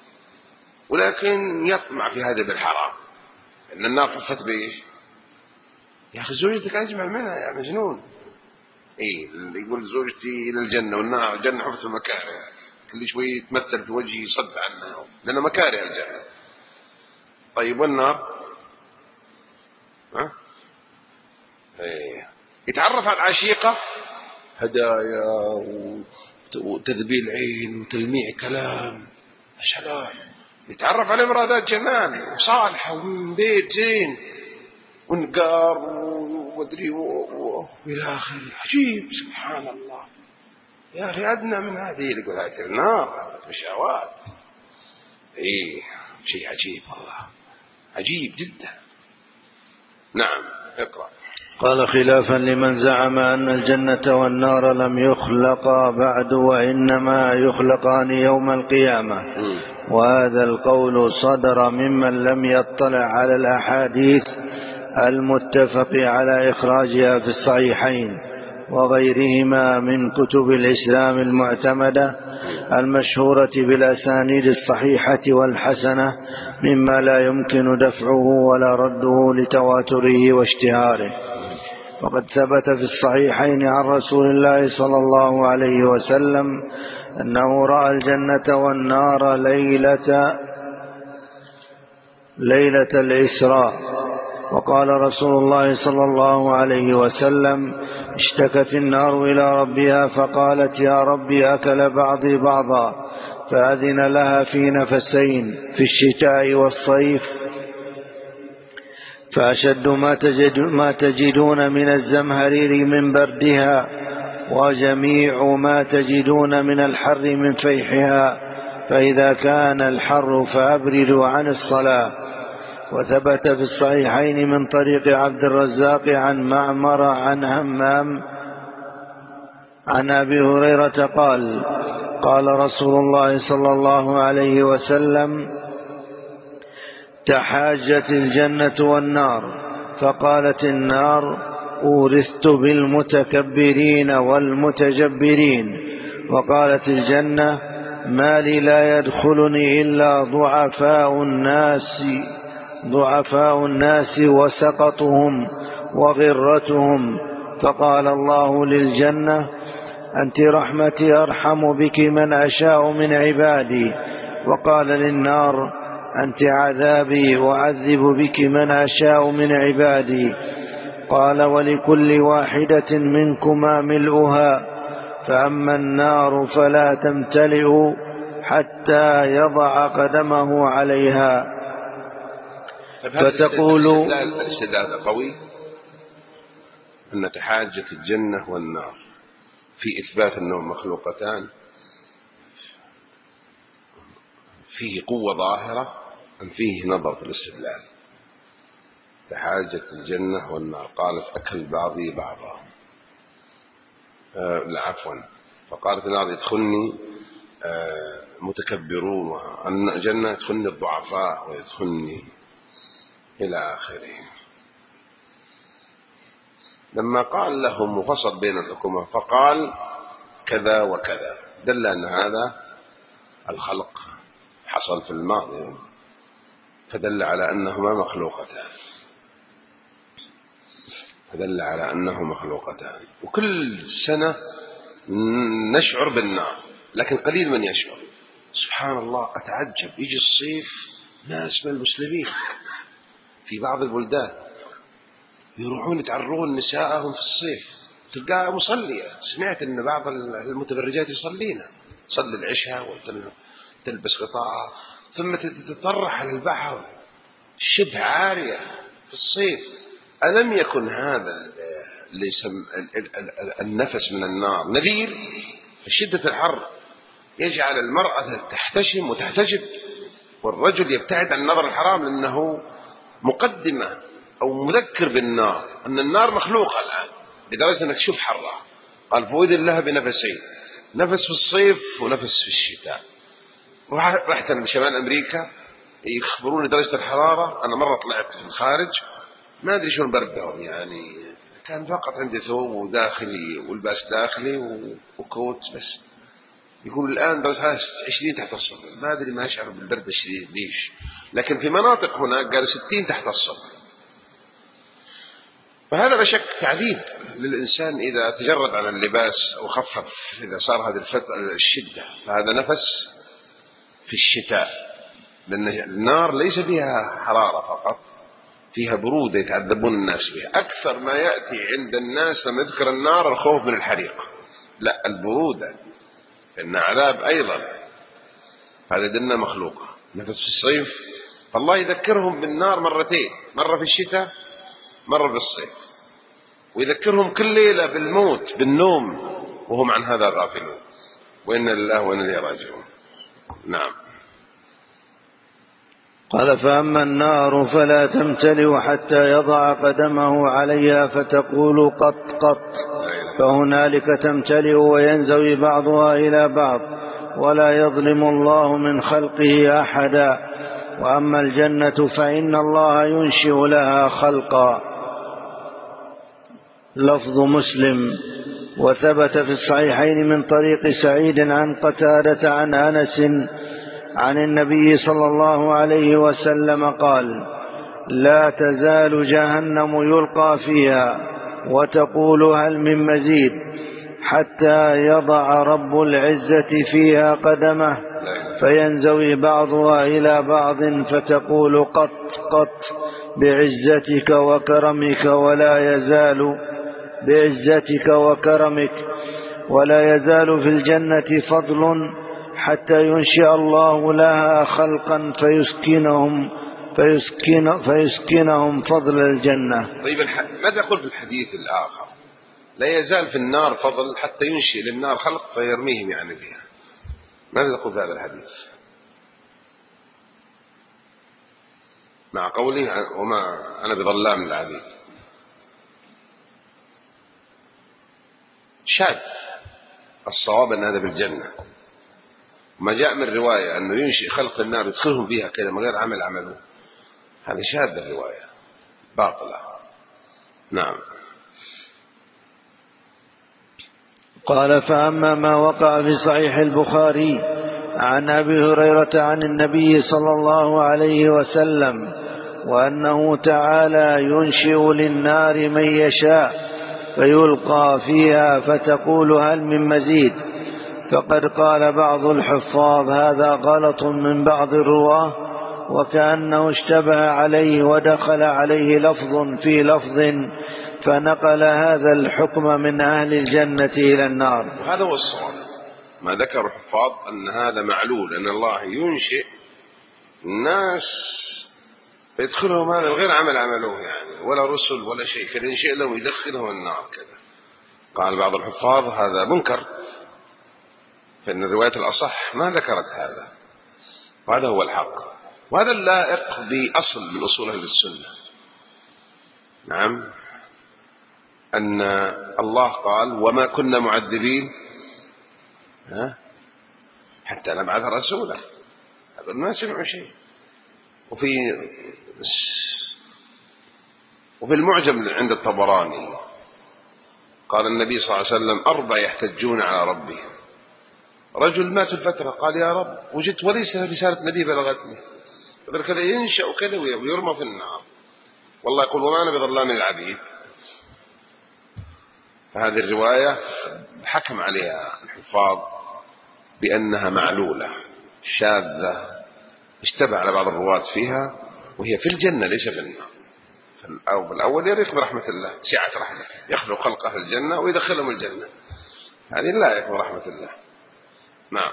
ولكن يطمع في هذا بالحرام. إن النار حفت بإيش؟ يا أخي زوجتك أجمل منها يا مجنون. اللي يقول زوجتي إلى الجنة والنار الجنة حفت المكاره، كل شوي يتمثل في وجهي يصد عنها لأنه مكاره الجنة. طيب والنار؟ يتعرف على العشيقة هدايا وتذبيل عين وتلميع كلام. سلام. يتعرف على امرأة ذات جمال وصالحة ومن بيت زين ونقار ومدري والى آخره. عجيب سبحان الله يا أخي، أدنى من هذه اللي يقول هذه النار بشهوات. شيء عجيب والله، عجيب جدا. نعم اقرأ. قال خلافا لمن زعم أن الجنة والنار لم يخلقا بعد وإنما يخلقان يوم القيامة، وهذا القول صدر ممن لم يطلع على الأحاديث المتفق على إخراجها في الصحيحين وغيرهما من كتب الإسلام المعتمدة المشهورة بالأسانيد الصحيحة والحسنة، مما لا يمكن دفعه ولا رده لتواتره واشتهاره. وقد ثبت في الصحيحين عن رسول الله صلى الله عليه وسلم أنه رأى الجنة والنار ليلة الإسراء. وقال رسول الله صلى الله عليه وسلم: اشتكت النار إلى ربها فقالت: يا ربي أكل بعضي بعضا، فأذن لها في نفسين في الشتاء والصيف، فأشد ما تجدون من الزمهرير من بردها، وجميع ما تجدون من الحر من فيحها، فإذا كان الحر فأبردوا عن الصلاة. وثبت في الصحيحين من طريق عبد الرزاق عن معمر عن همام عن أبي هريرة قال: قال رسول الله صلى الله عليه وسلم: تحاجت الجنة والنار، فقالت النار: أورثت بالمتكبرين والمتجبرين. وقالت الجنة ما لي لا يدخلني إلا ضعفاء الناس وسقطهم وغرتهم. فقال الله للجنة أنت رحمتي أرحم بك من أشاء من عبادي. وقال للنار أنت عذابي أعذب بك من أشاء من عبادي. قال ولكل واحدة منكما ملؤها، فأما النار فلا تمتلئ حتى يضع قدمه عليها فتقول. الاستدلال قوي أن تحاجة الجنة والنار في إثبات أنهم مخلوقتان فيه قوة ظاهرة أم فيه نظر في الاستدلال؟ تحاجة الجنة والنار، قالت أكل بعضي بعضا، لا عفوا، فقالت النار يدخلني متكبرون، والجنة يدخلني الضعفاء ويدخلني إلى آخره. لما قال لهم وفصل بين الحكومة فقال كذا وكذا، دل أن هذا الخلق حصل في الماضي، فدل على أنهما مخلوقتان، فدل على أنه مخلوقتان. وكل سنة نشعر بالنار، لكن قليل من يشعر. سبحان الله، أتعجب، يجي الصيف ناس من المسلمين في بعض البلدان يروحون يتعرون نساءهم في الصيف، تلقاها مصلية. سمعت أن بعض المتبرجات يصلينا، تصلي العشاء وتلبس غطاء ثم تتطرح على البحر شبه عارية في الصيف. ألم يكن هذا النفس من النار نذير في شدة الحر يجعل المرأة تحتشم وتحتجب، والرجل يبتعد عن نظر الحرام، لأنه مقدمة أو مذكر بالنار، أن النار مخلوقة الآن لدرجة أنك تشوف حرها. قال فويد لها بنفسين، نفس في الصيف ونفس في الشتاء. رحت لشمال أمريكا يخبروني درجة الحرارة. أنا مرة طلعت في الخارج ما أدري شو نبردهم، يعني كان فقط عندي ثوب وداخلي والباس داخلي وكوت بس. يقول الآن درجة 20 تحت الصفر، ما أدري ما أشعر بالبرد الشديد ليش، لكن في مناطق هناك قال 60 تحت الصفر. فهذا لا شك تعذيب للإنسان إذا تجرد عن اللباس أو خفف، إذا صار هذه الشدة. فهذا نفس في الشتاء، لأن النار ليس فيها حرارة فقط، فيها برودة يتعذبون الناس بها. أكثر ما يأتي عند الناس لما يذكر النار الخوف من الحريق، لا، البرودة، إن عذاب أيضا. هذا دلنا مخلوقة. نفس في الصيف، فالله يذكرهم بالنار مرتين، مرة في الشتاء مرة في الصيف، ويذكرهم كل ليلة بالموت بالنوم وهم عن هذا غافلون. وإنا لله وإنا إليه راجعون. نعم. قال فأما النار فلا تمتلئ حتى يضع قدمه عليها فتقول قط قط، فهنالك تمتلئ وينزوي بعضها إلى بعض، ولا يظلم الله من خلقه أحدا. وأما الجنة فإن الله ينشئ لها خلقا. لفظ مسلم. وثبت في الصحيحين من طريق سعيد عن قتادة عن أنس عن النبي صلى الله عليه وسلم قال لا تزال جهنم يلقى فيها وتقول هل من مزيد حتى يضع رب العزة فيها قدمه فينزوي بعضها إلى بعض فتقول قط قط بعزتك وكرمك ولا يزال في الجنة فضل حتى ينشئ الله لها خلقا فيسكنهم فضل الجنة. طيب ماذا يقول في الحديث الآخر؟ لا يزال في النار فضل حتى ينشئ للنار خلق فيرميهم يعني فيها. ماذا يقول في هذا الحديث؟ مع قولي وما أنا بظلام للعبيد، شاذ. الصواب أن هذا في الجنة. ما جاء من رواية أنه ينشئ خلق النار يدخلهم فيها كذا من غير عمله، هذا شاذ الرواية باطلة. نعم. قال: فأما ما وقع في صحيح البخاري عن أبي هريرة عن النبي صلى الله عليه وسلم وأنه تعالى ينشئ للنار من يشاء فيلقى فيها فتقول هل من مزيد، فقد قال بعض الحفاظ هذا غلط من بعض الرواه، وكأنه اشتبه عليه ودخل عليه لفظ في لفظ فنقل هذا الحكم من أهل الجنة إلى النار. وهذا هو الصواب ما ذكر الحفاظ، أن هذا معلول، أن الله ينشئ الناس فيدخلهم هذا غير عمل عملوه يعني، ولا رسل ولا شيء، فينشئ لهم ويدخلهم النار كذا. قال بعض الحفاظ هذا منكر، فإن الرواية الأصح ما ذكرت هذا، وهذا هو الحق، وهذا اللائق بأصل من أصول أهل السنة. نعم، أن الله قال وما كنا معذبين حتى نبعث رسولا، هذا ما سمعوا شيء. وفي المعجم عند الطبراني قال النبي صلى الله عليه وسلم 4 يحتجون على ربهم. رجل مات الفترة قال يا رب وجدت وليس رسالة نبي بلغتني، قال كذا ينشأ كذا ويرمى في النار، والله يقول وما أنا بظلام العبيد. فهذه الرواية حكم عليها الحفاظ بأنها معلولة شاذة، اشتبه على بعض الرواة فيها، وهي في الجنة ليس في النار. الأول يريق برحمة الله، سعة رحمته، يخلق خلقه في الجنة ويدخلهم الجنة، هذه لا يكون رحمة الله. نعم.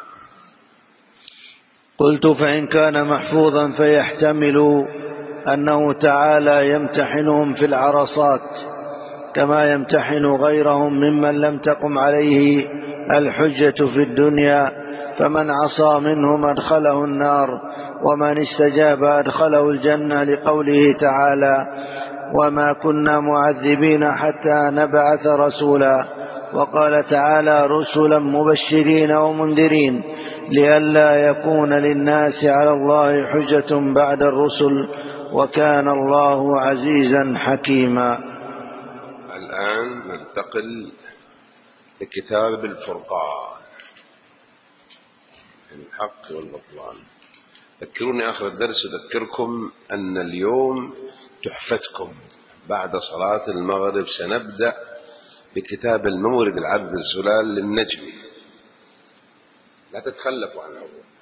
قلت: فإن كان محفوظا فيحتمل أنه تعالى يمتحنهم في العرصات كما يمتحن غيرهم ممن لم تقم عليه الحجة في الدنيا، فمن عصى منهم أدخله النار، ومن استجاب أدخله الجنة، لقوله تعالى وما كنا معذبين حتى نبعث رسولا. وقال تعالى رسلا مبشرين ومنذرين لئلا يكون للناس على الله حجة بعد الرسل، وكان الله عزيزا حكيما. الآن ننتقل لكتاب الفرقان، الحق والبطلان. ذكروني آخر الدرس أذكركم أن اليوم تحفتكم بعد صلاة المغرب سنبدأ بكتاب المورد العذب الزلال للنجمي، لا تتخلفوا عنه،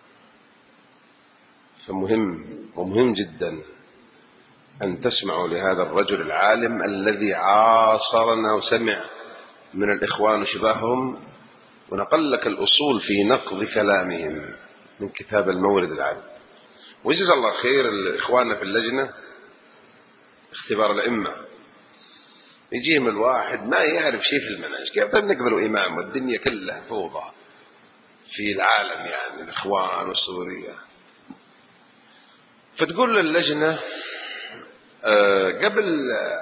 فمهم ومهم جدا أن تسمعوا لهذا الرجل العالم الذي عاصرنا وسمع من الإخوان وشباههم، ونقل لك الأصول في نقض كلامهم من كتاب المورد العذب. وجزا الله خير إخواننا في اللجنة اختبار الأئمة، يجيهم الواحد ما يعرف شيء في المنهج، كيف نقبلوا إمام والدنيا كلها فوضى في العالم، يعني الإخوان والسورية. فتقول للجنة قبل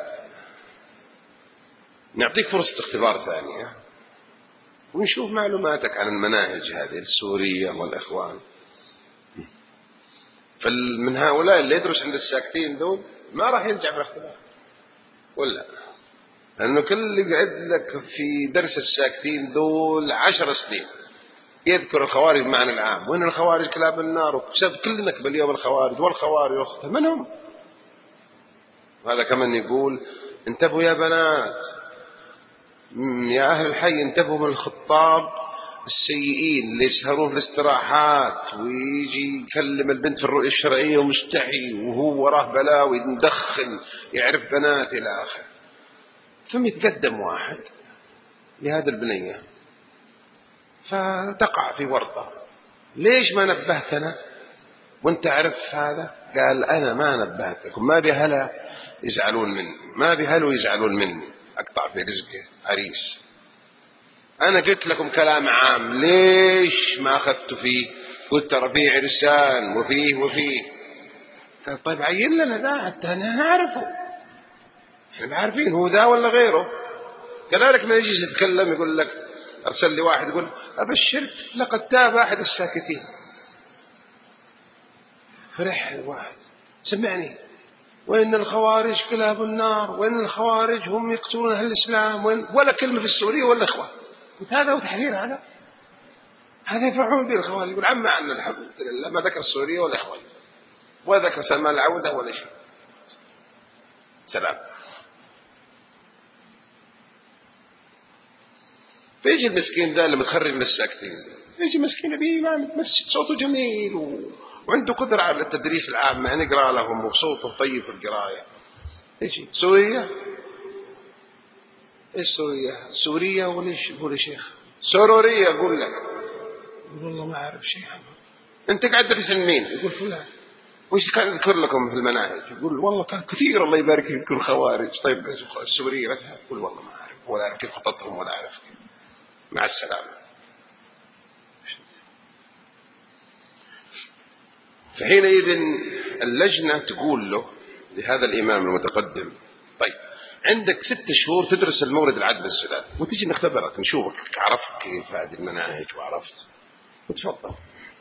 نعطيك فرصة اختبار ثانية ونشوف معلوماتك عن المناهج هذه السورية والإخوان. فمن هؤلاء اللي يدرس عند الساكتين دول ما راح ينجح في الاختبار، ولا لأنه كل اللي قعد لك في درس الساكتين دول 10 سنين يذكر الخوارج بمعنى العام، وين الخوارج كلاب النار، وبسبب كلنا قبل يوم الخوارج والخوارج أختها من هم. وهذا كمان يقول انتبهوا يا بنات يا أهل الحي، انتبهوا من الخطاب السيئين اللي يسهرون في الاستراحات ويجي يكلم البنت في الرؤية الشرعية ومستحي وهو وراه بلاوي مدخن يعرف بنات إلى آخر. ثم يتقدم واحد لهذا البنية فتقع في ورطة، ليش ما نبهتنا وانت عرف هذا؟ قال أنا ما نبهتكم، ما بهلا يزعلون مني، ما بهلوا يزعلون مني، أقطع في رزقه عريس. أنا قلت لكم كلام عام، ليش ما أخذت فيه؟ قلت ترى فيه عرسان وفيه. طيب عين لنا ذا حتى نعرفه، احنا عارفين هو ذا ولا غيره. كذلك ما يجي يتكلم يقول لك أرسل لي واحد يقول أبشرك لقد تاب أحد الساكتين. فرح الواحد سمعني، وإن الخوارج كلاب النار، وإن الخوارج هم يقتلون أهل الإسلام، ولا كلمة في السورية ولا إخوان. قلت هذا هو تحذير، هذا يفعلون به الخوارج. يقول عما أن الحمد لله ما ذكر السورية ولا إخوان ولا ذكر سلمان العودة ولا شيء. سلام. فيجي المسكين ذا اللي متخرج من الساكتين، يجي مسكين أبي إمام مسجد صوته جميل وعنده قدرة على التدريس العام، يعني يقرأ لهم وصوته طيب في القراية. يجي سورية، إيش سورية؟ سورية وليش يقول يا شيخ؟ سرورية أقول لك. يقول والله ما أعرف شيء عنه. أنت قاعد تدرس مين؟ يقول فلان. وش كان يذكر لكم في المناهج؟ يقول والله كان كثير الله يبارك فيك يذكر خوارج. طيب السورية مثلا؟ يقول والله ما أعرف ولا أعرف كيف خططهم ولا أعرف كيف. مع السلامة. فحينئذ اللجنة تقول له لهذا الإمام المتقدم طيب عندك 6 شهور تدرس المورد العذب السوداني وتجي نختبرك نشوفك عرفت كيف هذه المناهج وعرفت وتفضل.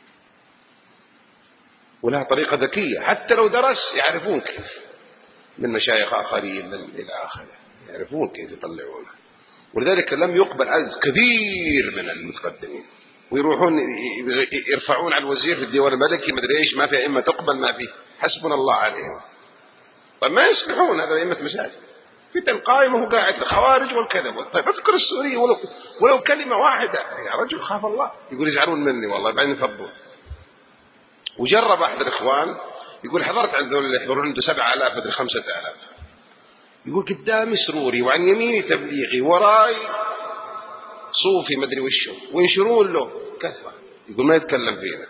ولها طريقة ذكية، حتى لو درس يعرفون كيف، من مشايخ آخرين من إلى آخره يعرفون كيف يطلعونه. ولذلك لم يقبل عدد كبير من المتقدمين ويروحون يرفعون على الوزير في الديوان الملكي مدري ايش، ما في ائمه تقبل، ما في، حسبنا الله عليهم. طيب ما يصلحون هذا ائمه مساجد، فتن قائمه وهو قاعد الخوارج والكذب. طيب اذكر السوري ولو كلمه واحده يا رجل خاف الله. يقول يزعلون مني والله بعدين يفضون. وجرب احد الاخوان يقول حضرت عند اللي يحضرون عنده 7000 مدري 5000، يقول قدامي سروري وعن يميني تبليغي وراي صوفي مدري وشه وينشرون له كثرة، يقول ما يتكلم فينا.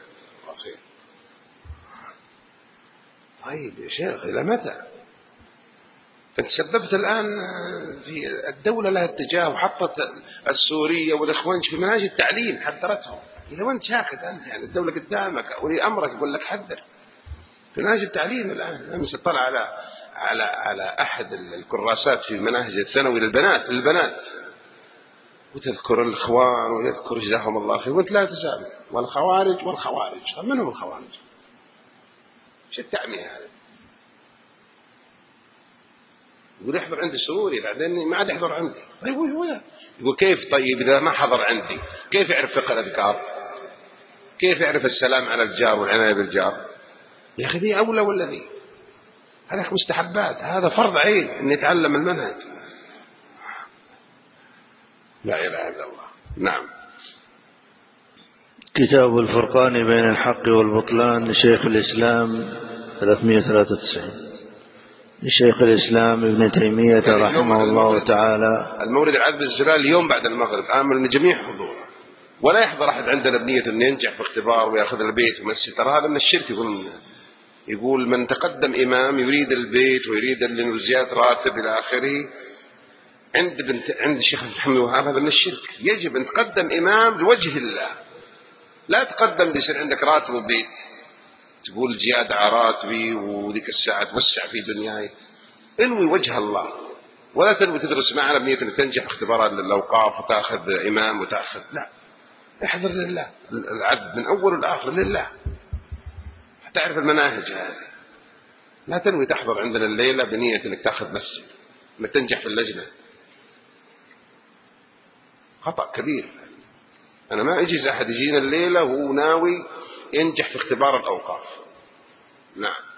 طيب يا شيخ إلى متى؟ فانت سببت الآن في الدولة لها اتجاه وحطت السورية والإخوانج في مناهج التعليم حذرتهم. إذا وانت ساكت أنت يعني الدولة قدامك ولي أمرك يقول لك حذر في مناهج التعليم. الآن أمس اطلع على أحد الكراسات في مناهج الثانوي للبنات وتذكر الإخوان ويذكر جزاهم الله خير وانت لا تسامح والخوارج. طب من هم الخوارج؟ ايش التعمية هذا؟ يقول يحضر عندي سوري بعدين ما عاد يحضر عندي. طيب يقول كيف؟ طيب إذا ما حضر عندي كيف يعرف فقه الأذكار؟ كيف يعرف السلام على الجار والعناية بالجار؟ يا أخي ذي أولى ولا ذي؟ هذا مستحبات، هذا فرض عين أن يتعلم المنهج. لا إله إلا الله. نعم. كتاب الفرقان بين الحق والبطلان لشيخ الإسلام 393 لشيخ الإسلام ابن تيمية رحمه الله تعالى. المورد العذب الزلال اليوم بعد المغرب آمل من جميع حضور، ولا يحضر أحد عندنا بنية أن ينجح في اختبار ويأخذ البيت ومسجد، ترى هذا من الشرك. يقول من تقدم إمام يريد البيت ويريد الزيادة راتب إلى آخره عند الشيخ محمد وهاب، هذا من الشرك. يجب أن تقدم إمام لوجه الله، لا تقدم ليصير عندك راتب وبيت تقول زيادة على راتبي وذيك الساعة توسع في دنياي. انوي وجه الله ولا تنوي تدرس معنا بنية أن تنجح اختبارات للأوقاف وتأخذ إمام وتأخذ، لا، احضر لله العبد من أول والآخر لله، تعرف المناهج هذه. لا تنوي تحضر عندنا الليلة بنية أنك تأخذ مسجد أنك تنجح في اللجنة، خطأ كبير. أنا ما أجيز أحد يجينا الليلة وهو ناوي ينجح في اختبار الأوقاف. نعم.